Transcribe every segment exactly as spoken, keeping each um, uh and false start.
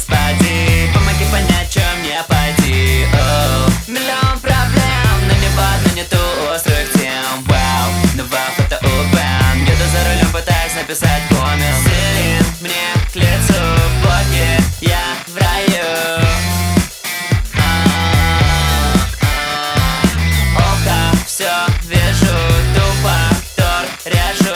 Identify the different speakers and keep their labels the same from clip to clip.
Speaker 1: Господи, помоги понять, чем мне пойти. Оу. Миллион проблем, но не в одну, не ту острых тем. Вау, новая фото Open. Еду за рулем, пытаюсь написать коммент. Селин мне к лицу, боги, я в раю. Око все вижу, тупо тор режу.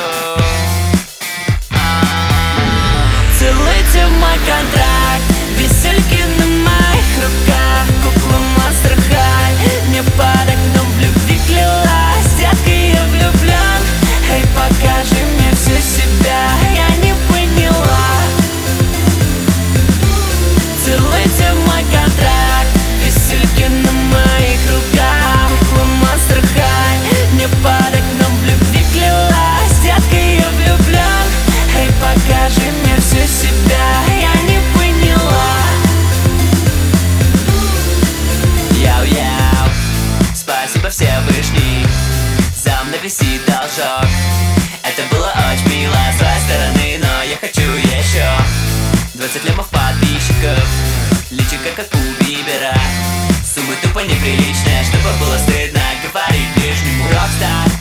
Speaker 1: Целуйте мой контракт, весельки на моих руках, кукла монстр хай. Мне под окном в любви клялась, детка, я влюблен. Эй, покажи мне всю себя, я не поняла. Целуйте мой контракт, весельки на моих руках, кукла монстр хай. Мне под окном в любви клялась, детка, я влюблен. Эй, покажи мне всю себя, я не поняла. Яу-яу, спасибо Всевышний, за мной висит должок. Это было очень мило с твоей стороны, но я хочу еще. Двадцать лямов подписчиков, личико как у Бибера. Сумма тупо неприличная, чтобы было стыдно говорить ближнему. Рокстар,